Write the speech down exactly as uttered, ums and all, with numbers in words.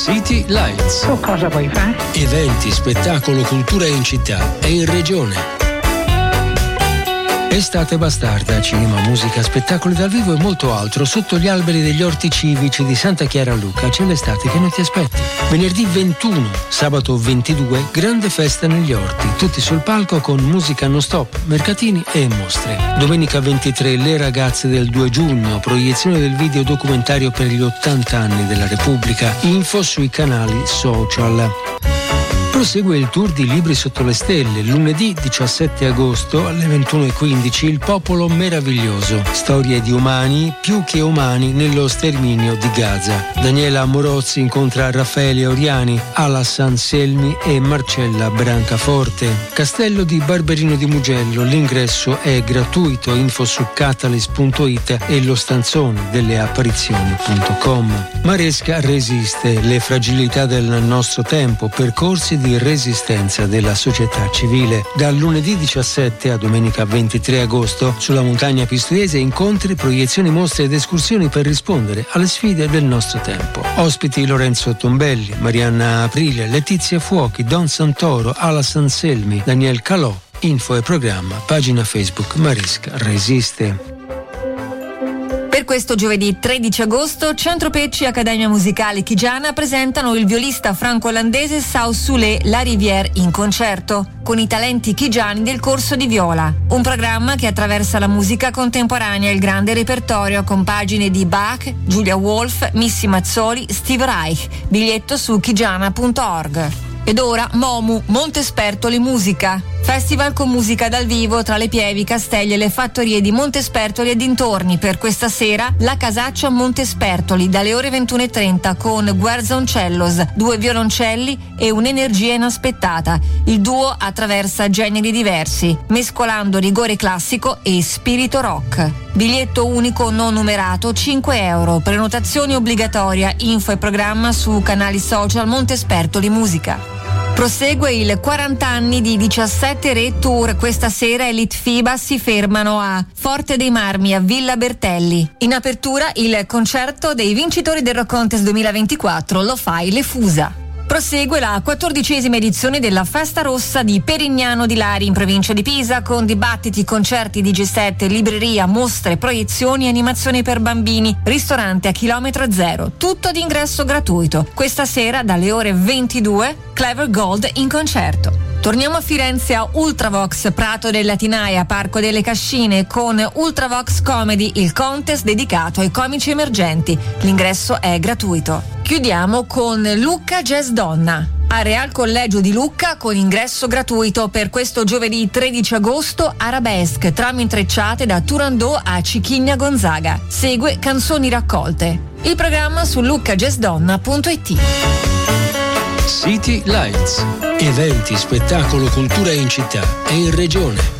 City Lights. Tu cosa vuoi fare? Eventi, spettacolo, cultura in città e in regione. Estate bastarda, cinema, musica, spettacoli dal vivo e molto altro sotto gli alberi degli orti civici di Santa Chiara a Lucca. C'è l'estate che non ti aspetti. Venerdì ventuno, sabato ventidue, grande festa negli orti, tutti sul palco con musica non stop, mercatini e mostre. Domenica ventitré, le ragazze del due giugno, proiezione del video documentario per gli ottanta anni della Repubblica. Info sui canali social. Prosegue il tour di Libri sotto le stelle. Lunedì diciassette agosto alle ventuno e quindici Il popolo meraviglioso. Storie di umani più che umani nello sterminio di Gaza. Daniela Morozzi incontra Raffaele Oriani, Alas Anselmi e Marcella Brancaforte. Castello di Barberino di Mugello. L'ingresso è gratuito. Info su catalyst punto it e lo stanzone delle apparizioni punto com. Maresca resiste. Le fragilità del nostro tempo. Percorsi di resistenza della società civile. Dal lunedì diciassette a domenica ventitré agosto sulla montagna pistoiese, incontri, proiezioni, mostre ed escursioni per rispondere alle sfide del nostro tempo. Ospiti Lorenzo Tombelli, Marianna Aprilia, Letizia Fuochi, Don Santoro, Alas Anselmi, Daniel Calò. Info e programma, pagina Facebook Maresca Resiste. Per questo giovedì tredici agosto, Centro Pecci Accademia Musicale Chigiana presentano il violista franco-olandese Sao Soulé La Rivière in concerto, con i talenti chigiani del corso di viola. Un programma che attraversa la musica contemporanea e il grande repertorio con pagine di Bach, Julia Wolf, Missy Mazzoli, Steve Reich. Biglietto su chigiana punto org. Ed ora Momu, Montespertoli Musica. Festival con musica dal vivo tra le Pievi, Castelli e le fattorie di Montespertoli e dintorni. Per questa sera la Casaccia Montespertoli dalle ore ventuno e trenta con Guerzoncellos, due violoncelli e un'energia inaspettata. Il duo attraversa generi diversi, mescolando rigore classico e spirito rock. Biglietto unico non numerato cinque euro. Prenotazione obbligatoria. Info e programma su canali social Montespertoli Musica. Prosegue il quaranta anni di diciassette Re Tour. Questa sera Elite FIBA si fermano a Forte dei Marmi a Villa Bertelli. In apertura il concerto dei vincitori del Rock Contest duemilaventiquattro, Lo Fai Le Fusa. Prosegue la quattordicesima edizione della Festa Rossa di Perignano di Lari in provincia di Pisa, con dibattiti, concerti, D J set, libreria, mostre, proiezioni, animazioni per bambini, ristorante a chilometro zero, tutto ad ingresso gratuito. Questa sera dalle ore ventidue Clever Gold in concerto. Torniamo a Firenze a Ultravox Prato del Latinaia, Parco delle Cascine, con Ultravox Comedy, il contest dedicato ai comici emergenti. L'ingresso è gratuito. Chiudiamo con Lucca Jazz Donna a Real Collegio di Lucca, con ingresso gratuito per questo giovedì tredici agosto. Arabesque, trame intrecciate da Turandot a Cicchigna Gonzaga. Segue Canzoni raccolte. Il programma su lucca jazz donna punto it. City Lights. Eventi, spettacolo, cultura in città e in regione.